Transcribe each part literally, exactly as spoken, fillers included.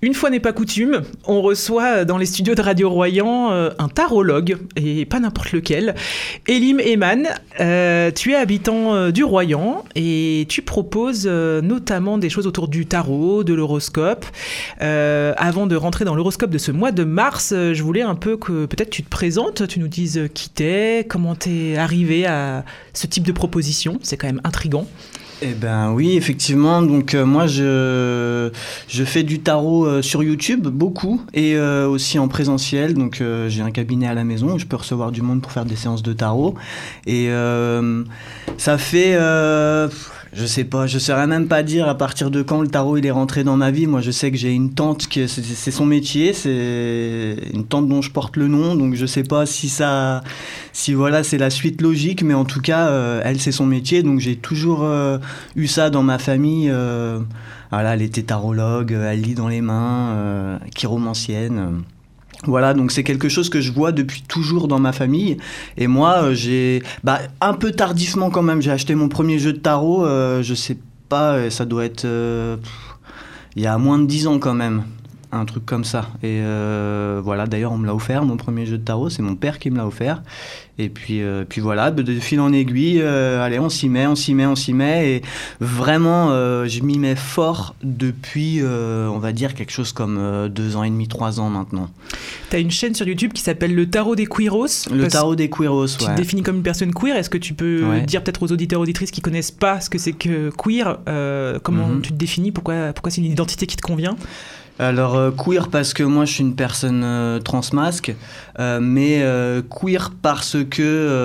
Une fois n'est pas coutume, on reçoit dans les studios de Radio Royan euh, un tarologue, et pas n'importe lequel. Elim Eman, euh, tu es habitant euh, du Royan et tu proposes euh, notamment des choses autour du tarot, de l'horoscope. Euh, avant de rentrer dans l'horoscope de ce mois de mars, euh, je voulais un peu que peut-être tu te présentes, tu nous dises qui t'es, comment t'es arrivé à ce type de proposition, c'est quand même intriguant. Eh ben oui, effectivement. Donc euh, moi, je je fais du tarot euh, sur YouTube beaucoup et euh, aussi en présentiel. Donc euh, j'ai un cabinet à la maison où je peux recevoir du monde pour faire des séances de tarot. Et euh, ça fait, euh, je sais pas, je saurais même pas dire à partir de quand le tarot il est rentré dans ma vie. Moi, je sais que j'ai une tante qui c'est, c'est son métier, c'est une tante dont je porte le nom. Donc je sais pas si ça, si voilà, c'est la suite logique, mais en tout cas, euh, elle c'est son métier. Donc j'ai toujours euh, eu ça dans ma famille. Euh, voilà, elle était tarologue, elle lit dans les mains, euh, chiromancienne. Euh, voilà, donc c'est quelque chose que je vois depuis toujours dans ma famille. Et moi, euh, j'ai, bah, un peu tardivement quand même, j'ai acheté mon premier jeu de tarot. Euh, je sais pas, ça doit être euh, il y a moins de dix ans quand même. Un truc comme ça. Et euh, voilà, d'ailleurs, on me l'a offert, mon premier jeu de tarot. C'est mon père qui me l'a offert. Et puis, euh, puis voilà, de fil en aiguille, euh, allez, on s'y met, on s'y met, on s'y met. Et vraiment, euh, je m'y mets fort depuis, euh, on va dire, quelque chose comme euh, deux ans et demi, trois ans maintenant. Tu as une chaîne sur YouTube qui s'appelle Le Tarot des Queeros. Le Tarot des Queeros, tu ouais. te définis comme une personne queer. Est-ce que tu peux ouais. dire peut-être aux auditeurs, auditrices qui connaissent pas ce que c'est que queer, euh, comment mm-hmm. tu te définis, pourquoi, pourquoi c'est une identité qui te convient ? Alors euh, queer parce que moi je suis une personne euh, transmasque, euh, mais euh, queer parce que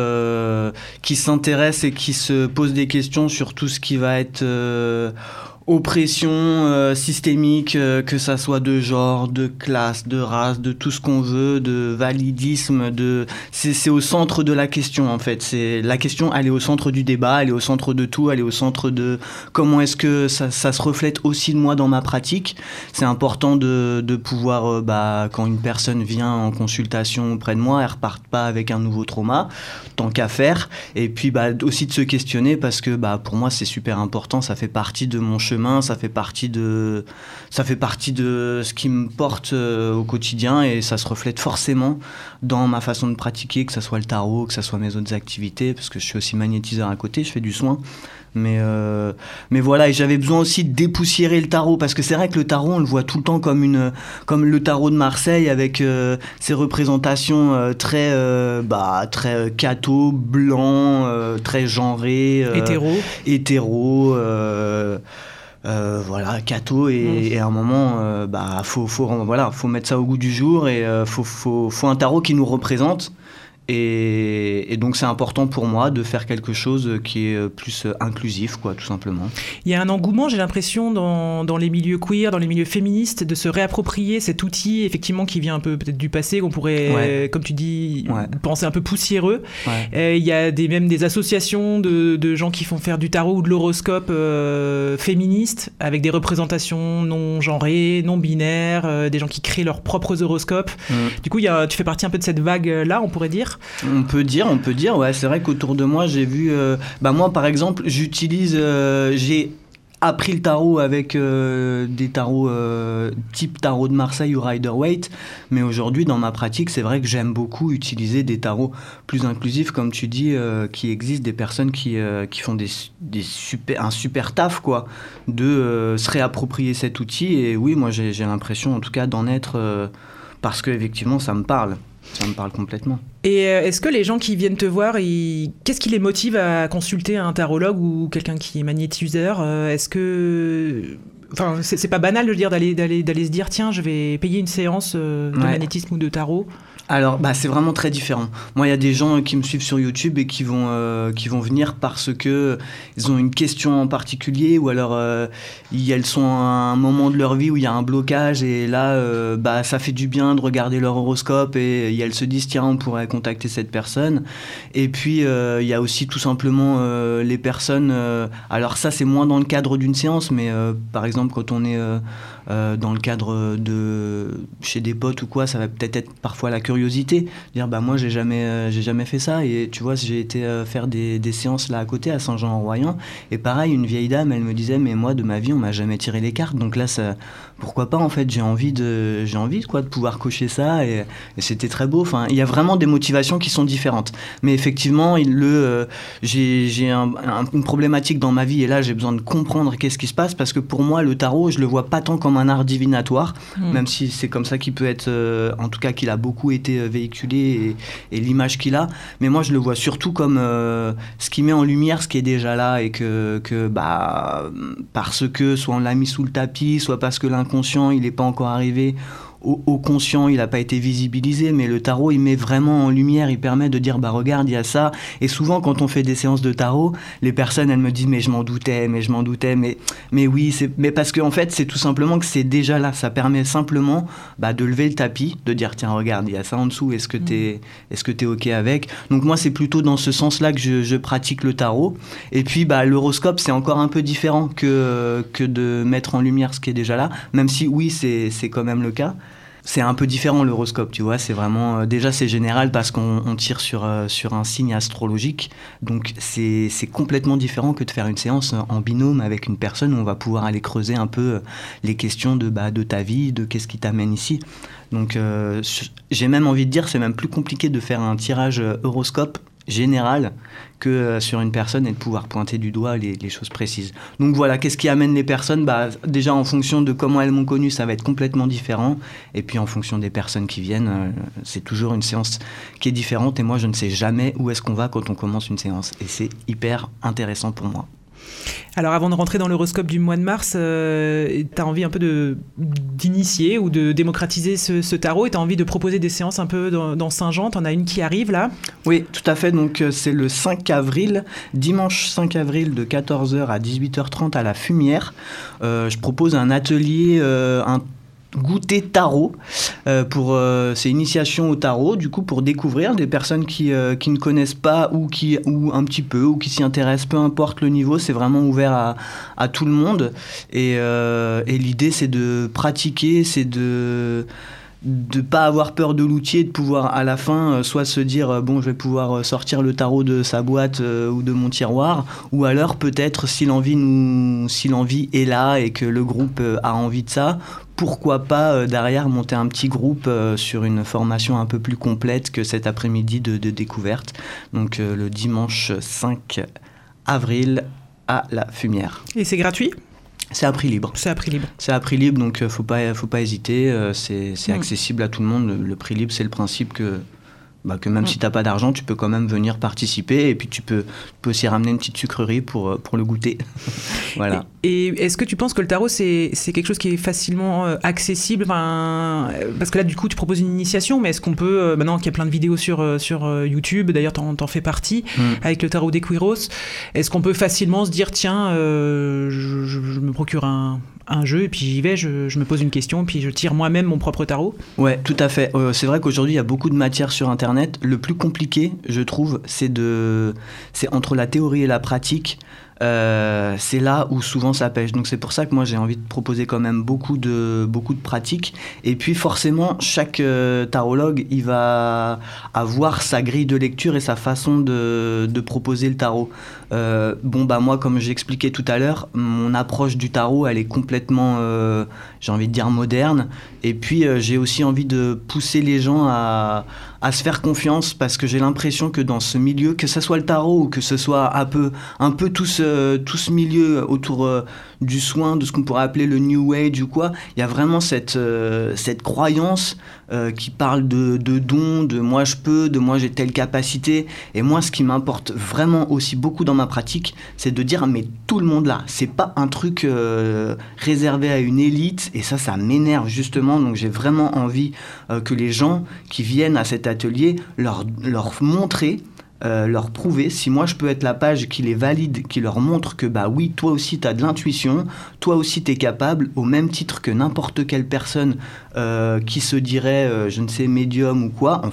euh, qui s'intéresse et qui se pose des questions sur tout ce qui va être euh, oppression euh, systémique, euh, que ça soit de genre, de classe, de race, de tout ce qu'on veut, de validisme, de c'est, c'est au centre de la question en fait. C'est la question, elle est au centre du débat, elle est au centre de tout, elle est au centre de comment est-ce que ça, ça se reflète aussi de moi dans ma pratique. C'est important de, de pouvoir, euh, bah, quand une personne vient en consultation auprès de moi, elle reparte pas avec un nouveau trauma, tant qu'à faire. Et puis bah aussi de se questionner parce que bah pour moi c'est super important, ça fait partie de mon chemin. Ça fait partie de, ça fait partie de ce qui me porte euh, au quotidien et ça se reflète forcément dans ma façon de pratiquer, que ça soit le tarot, que ça soit mes autres activités, parce que je suis aussi magnétiseur à côté, je fais du soin. Mais, euh, mais voilà, et j'avais besoin aussi de dépoussiérer le tarot, parce que c'est vrai que le tarot, on le voit tout le temps comme, une, comme le tarot de Marseille, avec euh, ses représentations euh, très, euh, bah, très catho, blanc, euh, très genré. Euh, hétéro. Hétéro. Euh, Euh, voilà, catho et, mmh. et à un moment, euh, bah faut faut voilà, faut mettre ça au goût du jour et euh, faut faut faut un tarot qui nous représente. Et, et donc c'est important pour moi de faire quelque chose qui est plus inclusif, quoi, tout simplement. Il y a un engouement, j'ai l'impression, dans, dans les milieux queer, dans les milieux féministes, de se réapproprier cet outil, effectivement, qui vient un peu peut-être du passé, qu'on pourrait, ouais. comme tu dis, ouais. penser un peu poussiéreux. Ouais. Euh, il y a des, même des associations de, de gens qui font faire du tarot ou de l'horoscope euh, féministe, avec des représentations non genrées, non binaires, euh, des gens qui créent leurs propres horoscopes. Mm. Du coup, il y a, tu fais partie un peu de cette vague-là, on pourrait dire. On peut dire, on peut dire, ouais, c'est vrai qu'autour de moi, j'ai vu, euh, bah moi par exemple, j'utilise, euh, j'ai appris le tarot avec euh, des tarots euh, type tarot de Marseille ou Rider-Waite, mais aujourd'hui dans ma pratique, c'est vrai que j'aime beaucoup utiliser des tarots plus inclusifs, comme tu dis, euh, qui existent, des personnes qui, euh, qui font des, des super, un super taf, quoi, de euh, se réapproprier cet outil, et oui, moi j'ai, j'ai l'impression en tout cas d'en être, euh, parce que effectivement ça me parle. Ça me parle complètement. Et est-ce que les gens qui viennent te voir, ils... qu'est-ce qui les motive à consulter un tarologue ou quelqu'un qui est magnétiseur ? Est-ce que... Enfin, c'est, c'est pas banal de dire d'aller, d'aller, d'aller se dire tiens, je vais payer une séance de ouais. magnétisme ou de tarot ? Alors, bah, c'est vraiment très différent. Moi, il y a des gens qui me suivent sur YouTube et qui vont, euh, qui vont venir parce que ils ont une question en particulier ou alors euh, elles sont à un moment de leur vie où il y a un blocage et là, euh, bah, ça fait du bien de regarder leur horoscope et, et elles se disent tiens, on pourrait contacter cette personne. Et puis, euh, il y a aussi tout simplement euh, les personnes... Euh, alors ça, c'est moins dans le cadre d'une séance, mais euh, par exemple, quand on est... Euh, euh, dans le cadre de chez des potes ou quoi, ça va peut-être être parfois la curiosité, dire bah moi j'ai jamais euh, j'ai jamais fait ça, et tu vois j'ai été euh, faire des, des séances là à côté à Saint-Jean-en-Royan, et pareil une vieille dame elle me disait mais moi de ma vie on m'a jamais tiré les cartes, donc là ça, pourquoi pas en fait, j'ai envie de j'ai envie quoi de pouvoir cocher ça, et, et c'était très beau. Enfin il y a vraiment des motivations qui sont différentes, mais effectivement il le euh, j'ai j'ai un, un, une problématique dans ma vie, et là j'ai besoin de comprendre qu'est-ce qui se passe, parce que pour moi le tarot je le vois pas tant comme un art divinatoire, mmh. même si c'est comme ça qu'il peut être euh, en tout cas qu'il a beaucoup été véhiculé, et, et l'image qu'il a, mais moi je le vois surtout comme euh, ce qui met en lumière ce qui est déjà là, et que, que bah parce que soit on l'a mis sous le tapis, soit parce que l'inconscient il n'est pas encore arrivé au, au conscient, il n'a pas été visibilisé, mais le tarot il met vraiment en lumière, il permet de dire bah regarde il y a ça. Et souvent quand on fait des séances de tarot, les personnes elles me disent mais je m'en doutais, mais je m'en doutais, mais, mais oui, c'est, mais parce qu'en en fait c'est tout simplement que c'est déjà là, ça permet simplement bah, de lever le tapis, de dire tiens regarde il y a ça en dessous, est-ce que t'es, est-ce que t'es ok avec. Donc moi c'est plutôt dans ce sens là que je, je pratique le tarot. Et puis bah, l'horoscope c'est encore un peu différent que, que de mettre en lumière ce qui est déjà là, même si oui c'est, c'est quand même le cas. C'est un peu différent l'horoscope, tu vois, c'est vraiment... Euh, déjà, c'est général parce qu'on on tire sur, euh, sur un signe astrologique, donc c'est, c'est complètement différent que de faire une séance en binôme avec une personne où on va pouvoir aller creuser un peu les questions de, bah, de ta vie, de qu'est-ce qui t'amène ici. Donc, euh, j'ai même envie de dire, c'est même plus compliqué de faire un tirage horoscope général que euh, sur une personne, et de pouvoir pointer du doigt les, les choses précises. Donc voilà, qu'est-ce qui amène les personnes, bah, déjà en fonction de comment elles m'ont connu, ça va être complètement différent, et puis en fonction des personnes qui viennent, euh, c'est toujours une séance qui est différente, et moi je ne sais jamais où est-ce qu'on va quand on commence une séance, et c'est hyper intéressant pour moi. Alors avant de rentrer dans l'horoscope du mois de mars, euh, tu as envie un peu de, d'initier ou de démocratiser ce, ce tarot, et tu as envie de proposer des séances un peu dans, dans Saint-Jean. Tu en as une qui arrive là ? Oui, tout à fait. Donc c'est le cinq avril, dimanche cinq avril de quatorze heures à dix-huit heures trente à la Fumière. Euh, je propose un atelier, euh, un goûter tarot, euh, pour euh, c'est initiation au tarot, du coup pour découvrir des personnes qui, euh, qui ne connaissent pas, ou qui ou un petit peu, ou qui s'y intéressent, peu importe le niveau, c'est vraiment ouvert à, à tout le monde, et, euh, et l'idée c'est de pratiquer, c'est de de pas avoir peur de l'outil, et de pouvoir à la fin euh, soit se dire euh, bon je vais pouvoir sortir le tarot de sa boîte euh, ou de mon tiroir, ou alors peut-être si l'envie nous si l'envie est là et que le groupe euh, a envie de ça, pourquoi pas euh, derrière monter un petit groupe euh, sur une formation un peu plus complète que cet après-midi de, de découverte. Donc euh, le dimanche cinq avril à la Fumière. Et c'est gratuit ? C'est à prix libre. C'est à prix libre. C'est à prix libre, donc euh, faut pas, faut pas hésiter. Euh, c'est c'est mmh. accessible à tout le monde. Le, le prix libre, c'est le principe que, bah, que même mmh. si t'as pas d'argent, tu peux quand même venir participer. Et puis tu peux, tu peux aussi ramener une petite sucrerie pour, pour le goûter. Voilà. Et, et est-ce que tu penses que le tarot, c'est, c'est quelque chose qui est facilement euh, accessible, enfin, euh, parce que là, du coup, tu proposes une initiation, mais est-ce qu'on peut, euh, maintenant qu'il y a plein de vidéos sur, euh, sur euh, YouTube, d'ailleurs, t'en, t'en fais partie, mmh. avec le tarot des Quiros, est-ce qu'on peut facilement se dire, tiens, euh, je, je, je me procure un... un jeu, et puis j'y vais, je, je me pose une question, puis je tire moi-même mon propre tarot. Ouais, tout à fait. Euh, c'est vrai qu'aujourd'hui, il y a beaucoup de matière sur Internet. Le plus compliqué, je trouve, c'est, de... c'est entre la théorie et la pratique. Euh, c'est là où souvent ça pêche. Donc c'est pour ça que moi j'ai envie de proposer quand même beaucoup de, beaucoup de pratiques. Et puis forcément, chaque euh, tarologue, il va avoir sa grille de lecture et sa façon de, de proposer le tarot. Euh, bon bah moi, comme j'expliquais tout à l'heure, mon approche du tarot, elle est complètement, euh, j'ai envie de dire moderne. Et puis euh, j'ai aussi envie de pousser les gens à, à se faire confiance, parce que j'ai l'impression que dans ce milieu, que ce soit le tarot ou que ce soit un peu, un peu tout ce, tout ce milieu autour euh, du soin, de ce qu'on pourrait appeler le New Age ou quoi, il y a vraiment cette, euh, cette croyance euh, qui parle de, de dons, de moi je peux, de moi j'ai telle capacité. Et moi, ce qui m'importe vraiment aussi beaucoup dans ma pratique, c'est de dire mais tout le monde là, c'est pas un truc euh, réservé à une élite, et ça, ça m'énerve justement. Donc j'ai vraiment envie euh, que les gens qui viennent à cet atelier leur, leur montrer, Euh, leur prouver, si moi je peux être la page qui les valide, qui leur montre que bah oui, toi aussi tu as de l'intuition, toi aussi tu es capable, au même titre que n'importe quelle personne euh, qui se dirait, euh, je ne sais, médium ou quoi. En fait,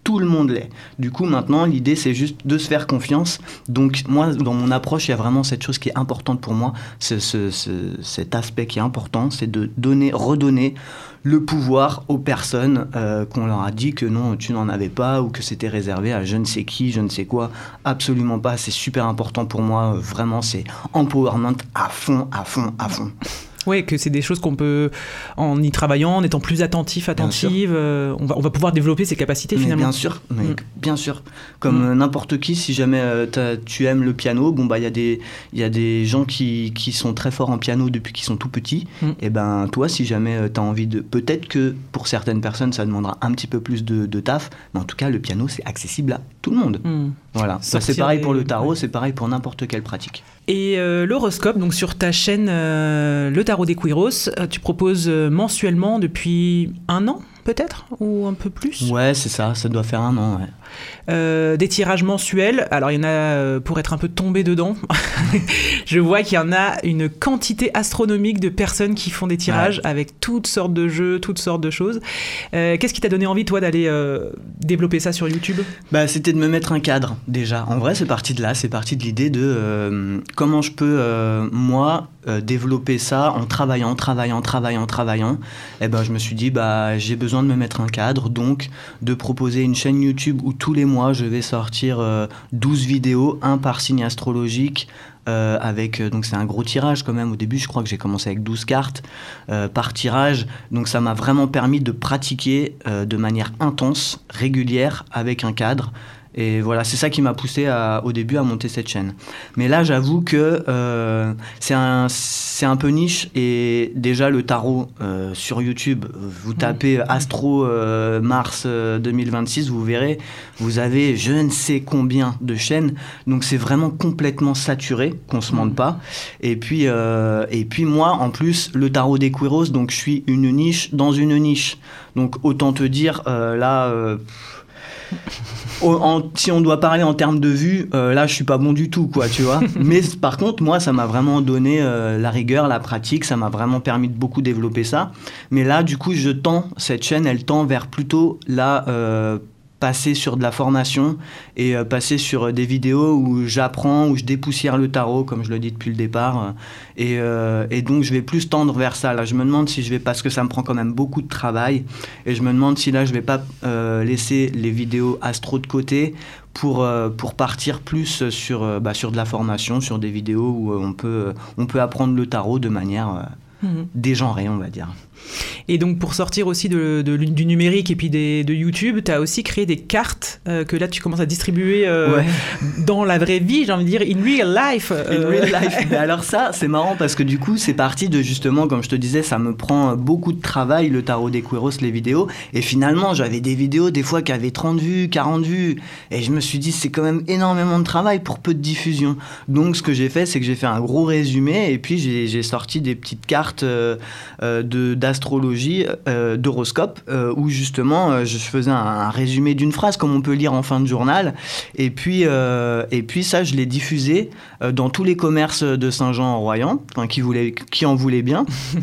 tout le monde l'est. Du coup, maintenant, l'idée, c'est juste de se faire confiance. Donc, moi, dans mon approche, il y a vraiment cette chose qui est importante pour moi, c'est ce, ce, cet aspect qui est important, c'est de donner, redonner le pouvoir aux personnes euh, qu'on leur a dit que non, tu n'en avais pas ou que c'était réservé à je ne sais qui, je ne sais quoi. Absolument pas, c'est super important pour moi. Euh, vraiment, c'est empowerment à fond, à fond, à fond. Oui, que c'est des choses qu'on peut, en y travaillant, en étant plus attentif, attentive, euh, on, va, on va pouvoir développer ses capacités mais finalement. Bien sûr, mais mm. bien sûr. Comme mm. n'importe qui, si jamais euh, tu aimes le piano, bon bah il y a des il y a des gens qui, qui sont très forts en piano depuis qu'ils sont tout petits. Mm. Et ben toi, si jamais euh, tu as envie de, peut-être que pour certaines personnes, ça demandera un petit peu plus de, de taf, mais en tout cas, le piano c'est accessible à tout le monde. Mm. Voilà. Bah, c'est pareil des... pour le tarot, ouais. C'est pareil pour n'importe quelle pratique. Et euh, l'horoscope, donc sur ta chaîne euh, Le Tarot des Quiros, euh, tu proposes euh, mensuellement depuis un an peut-être, ou un peu plus? Ouais, c'est ça, ça doit faire un an, ouais. Euh, des tirages mensuels, alors il y en a euh, pour être un peu tombé dedans. Je vois qu'il y en a une quantité astronomique de personnes qui font des tirages, ouais. Avec toutes sortes de jeux, toutes sortes de choses. Euh, qu'est-ce qui t'a donné envie, toi, d'aller euh, développer ça sur YouTube? Bah, c'était de me mettre un cadre, déjà. En vrai, c'est parti de là, c'est parti de l'idée de euh, comment je peux, euh, moi, euh, développer ça en travaillant, travaillant, travaillant, travaillant. Et ben, je me suis dit, bah, j'ai besoin de me mettre un cadre, donc de proposer une chaîne YouTube où tous les mois je vais sortir euh, douze vidéos, un par signe astrologique, euh, avec, donc c'est un gros tirage quand même. Au début je crois que j'ai commencé avec douze cartes euh, par tirage, donc ça m'a vraiment permis de pratiquer euh, de manière intense, régulière, avec un cadre. Et voilà, c'est ça qui m'a poussé à, au début à monter cette chaîne. Mais là, j'avoue que euh, c'est un, c'est un peu niche. Et déjà, le tarot euh, sur YouTube, vous tapez Astro euh, Mars euh, deux mille vingt-six, vous verrez, vous avez je ne sais combien de chaînes. Donc, c'est vraiment complètement saturé, qu'on se mente pas. Et puis, euh, et puis moi, en plus, le tarot des Quiros, donc je suis une niche dans une niche. Donc, autant te dire, euh, là... Euh, En, si on doit parler en termes de vues, euh, là je suis pas bon du tout, quoi, tu vois. Mais par contre, moi, ça m'a vraiment donné euh, la rigueur, la pratique, ça m'a vraiment permis de beaucoup développer ça. Mais là, du coup, je tends, cette chaîne, elle tend vers plutôt la euh, passer sur de la formation et euh, passer sur des vidéos où j'apprends, où je dépoussière le tarot, comme je le dis depuis le départ. Et, euh, et donc, je vais plus tendre vers ça. Là, je me demande si je vais, parce que ça me prend quand même beaucoup de travail, et je me demande si là, je vais pas euh, laisser les vidéos astro de côté pour, euh, pour partir plus sur, euh, bah, sur de la formation, sur des vidéos où euh, on, peut, on peut apprendre le tarot de manière euh, mmh. dégenrée, on va dire. Et donc pour sortir aussi de, de, du numérique et puis des, de YouTube, tu as aussi créé des cartes euh, que là tu commences à distribuer euh, ouais. dans la vraie vie, j'ai envie de dire in real life. Euh... In real life. Mais alors ça, c'est marrant parce que du coup, c'est parti de justement, comme je te disais, ça me prend beaucoup de travail, le tarot des Quiros, les vidéos. Et finalement, j'avais des vidéos des fois qui avaient trente vues, quarante vues. Et je me suis dit, c'est quand même énormément de travail pour peu de diffusion. Donc ce que j'ai fait, c'est que j'ai fait un gros résumé et puis j'ai, j'ai sorti des petites cartes euh, euh, de, d'astrologie, euh, d'horoscope, euh, où justement euh, je faisais un, un résumé d'une phrase comme on peut lire en fin de journal, et puis, euh, et puis ça je l'ai diffusé euh, dans tous les commerces de Saint-Jean-en-Royan, enfin, qui, voulait, qui en voulaient bien.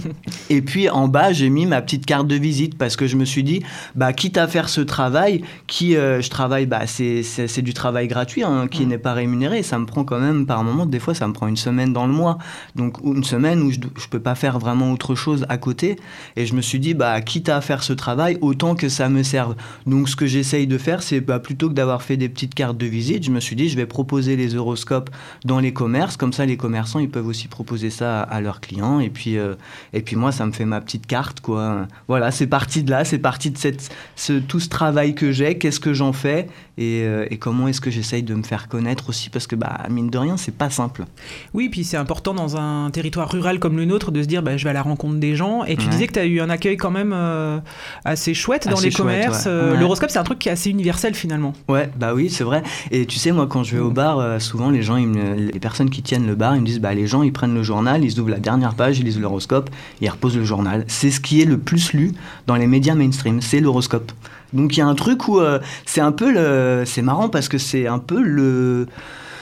Et puis en bas j'ai mis ma petite carte de visite parce que je me suis dit, bah, quitte à faire ce travail, qui euh, je travaille, bah, c'est, c'est, c'est du travail gratuit, hein, qui mmh. n'est pas rémunéré, ça me prend quand même par moment, des fois ça me prend une semaine dans le mois, donc une semaine où je ne peux pas faire vraiment autre chose à côté. Et je me suis dit, bah, quitte à faire ce travail, autant que ça me serve. Donc, ce que j'essaye de faire, c'est bah, plutôt que d'avoir fait des petites cartes de visite, je me suis dit, je vais proposer les horoscopes dans les commerces. Comme ça, les commerçants, ils peuvent aussi proposer ça à, à leurs clients. Et puis, euh, et puis, moi, ça me fait ma petite carte, quoi. Voilà, c'est parti de là, c'est parti de cette, ce, tout ce travail que j'ai. Qu'est-ce que j'en fais et, euh, et comment est-ce que j'essaye de me faire connaître aussi, parce que, bah, mine de rien, c'est pas simple. Oui, puis c'est important dans un territoire rural comme le nôtre de se dire, bah, je vais à la rencontre des gens. Et tu ouais. disais que tu as eu un accueil quand même euh, assez chouette dans assez les chouette, commerces. Ouais. Euh, ouais. L'horoscope, c'est un truc qui est assez universel finalement. Ouais, bah oui, c'est vrai. Et tu sais, moi, quand je vais au bar, euh, souvent les gens, ils me, les personnes qui tiennent le bar, ils me disent, bah, les gens, ils prennent le journal, ils ouvrent la dernière page, ils lisent l'horoscope, et ils reposent le journal. C'est ce qui est le plus lu dans les médias mainstream, c'est l'horoscope. Donc il y a un truc où euh, c'est un peu le, c'est marrant parce que c'est un peu le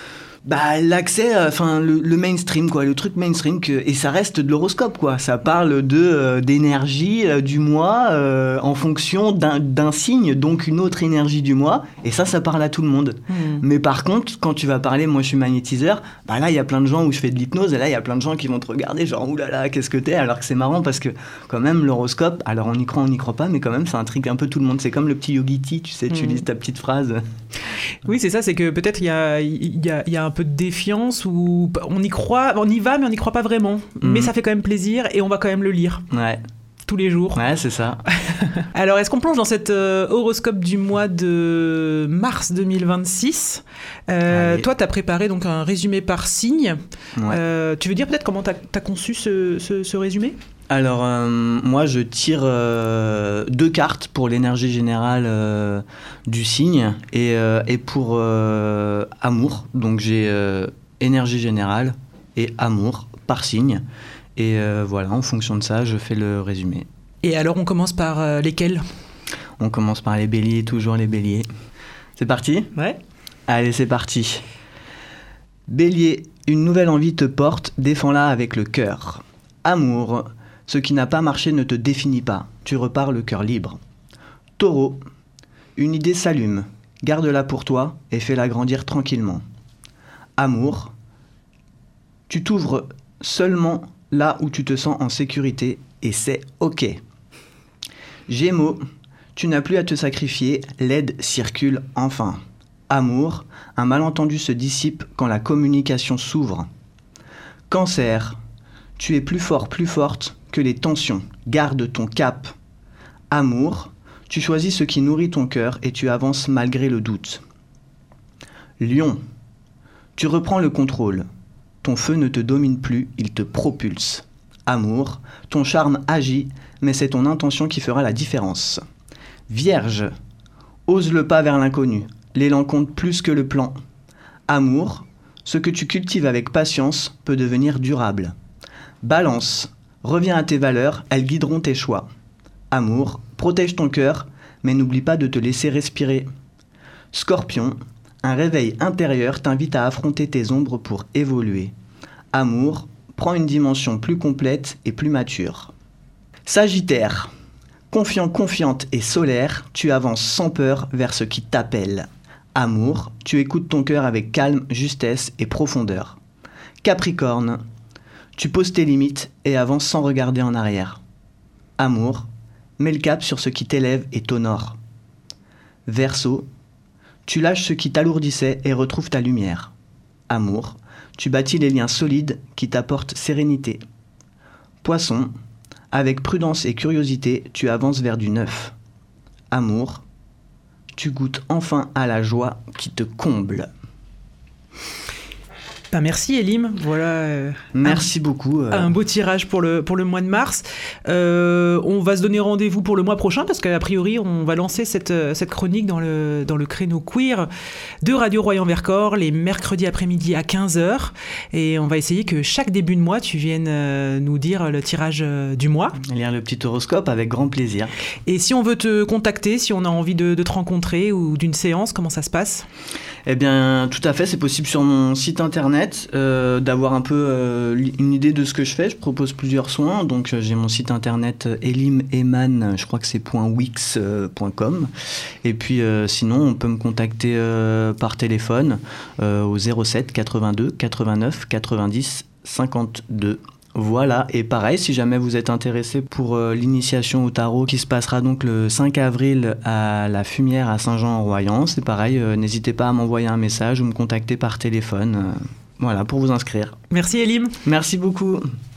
Bah, l'accès, enfin, le, le mainstream, quoi, le truc mainstream, que, et ça reste de l'horoscope, quoi. Ça parle de, euh, d'énergie euh, du mois euh, en fonction d'un, d'un signe, donc une autre énergie du mois, et ça, ça parle à tout le monde. Mmh. Mais par contre, quand tu vas parler, moi je suis magnétiseur, bah là, il y a plein de gens où je fais de l'hypnose, et là, il y a plein de gens qui vont te regarder, genre, oulala, qu'est-ce que t'es? Alors que c'est marrant parce que, quand même, l'horoscope, alors on y croit, on n'y croit pas, mais quand même, ça intrigue un peu tout le monde. C'est comme le petit Yogiti, tu sais, tu mmh. lis ta petite phrase. Oui, c'est ça, c'est que peut-être il y a, y, a, y a un peu de défiance où on y croit, on y va, mais on n'y croit pas vraiment. Mmh. Mais ça fait quand même plaisir et on va quand même le lire. Ouais. Tous les jours. Ouais, c'est ça. Alors, est-ce qu'on plonge dans cet euh, horoscope du mois de mars deux mille vingt-six? euh, Toi, tu as préparé donc un résumé par signe. Ouais. Euh, tu veux dire peut-être comment tu as conçu ce, ce, ce résumé? Alors, euh, moi, je tire euh, deux cartes pour l'énergie générale euh, du signe et, euh, et pour euh, amour. Donc, j'ai euh, énergie générale et amour par signe. Et euh, voilà, en fonction de ça, je fais le résumé. Et alors, on commence par euh, lesquels? On commence par les béliers, toujours les béliers. C'est parti? Ouais. Allez, c'est parti. Bélier, une nouvelle envie te porte, défends-la avec le cœur. Amour, ce qui n'a pas marché ne te définit pas, tu repars le cœur libre. Taureau, une idée s'allume, garde-la pour toi et fais-la grandir tranquillement. Amour, tu t'ouvres seulement là où tu te sens en sécurité et c'est ok. Gémeaux, tu n'as plus à te sacrifier, l'aide circule enfin. Amour, un malentendu se dissipe quand la communication s'ouvre. Cancer, tu es plus fort, plus forte que les tensions, garde ton cap. Amour, tu choisis ce qui nourrit ton cœur et tu avances malgré le doute. Lion, tu reprends le contrôle. Ton feu ne te domine plus, il te propulse. Amour, ton charme agit, mais c'est ton intention qui fera la différence. Vierge, ose le pas vers l'inconnu, l'élan compte plus que le plan. Amour, ce que tu cultives avec patience peut devenir durable. Balance, reviens à tes valeurs, elles guideront tes choix. Amour, protège ton cœur, mais n'oublie pas de te laisser respirer. Scorpion, un réveil intérieur t'invite à affronter tes ombres pour évoluer. Amour, prends une dimension plus complète et plus mature. Sagittaire, confiant, confiante et solaire, tu avances sans peur vers ce qui t'appelle. Amour, tu écoutes ton cœur avec calme, justesse et profondeur. Capricorne, tu poses tes limites et avances sans regarder en arrière. Amour, mets le cap sur ce qui t'élève et t'honore. Verseau, tu lâches ce qui t'alourdissait et retrouves ta lumière. Amour, tu bâtis les liens solides qui t'apportent sérénité. Poisson, avec prudence et curiosité, tu avances vers du neuf. Amour, tu goûtes enfin à la joie qui te comble. Ben merci Elim, voilà. Euh, merci un, beaucoup. Euh... Un beau tirage pour le, pour le mois de mars. Euh, on va se donner rendez-vous pour le mois prochain parce qu'a priori on va lancer cette, cette chronique dans le, dans le créneau queer de Radio Royan-Vercors les mercredis après-midi à quinze heures et on va essayer que chaque début de mois tu viennes euh, nous dire le tirage euh, du mois. Lire le petit horoscope avec grand plaisir. Et si on veut te contacter, si on a envie de, de te rencontrer ou d'une séance, comment ça se passe? Eh bien, tout à fait, c'est possible sur mon site internet euh, d'avoir un peu euh, une idée de ce que je fais. Je propose plusieurs soins, donc euh, j'ai mon site internet euh, elim eman, je crois que c'est .wix point com. Et puis euh, sinon, on peut me contacter euh, par téléphone euh, au zéro sept quatre-vingt-deux quatre-vingt-neuf quatre-vingt-dix cinquante-deux. Voilà, et pareil, si jamais vous êtes intéressé pour euh, l'initiation au tarot qui se passera donc le cinq avril à la Fumière à Saint-Jean-en-Royans, c'est pareil, euh, n'hésitez pas à m'envoyer un message ou me contacter par téléphone, euh, voilà, pour vous inscrire. Merci Elim. Merci beaucoup.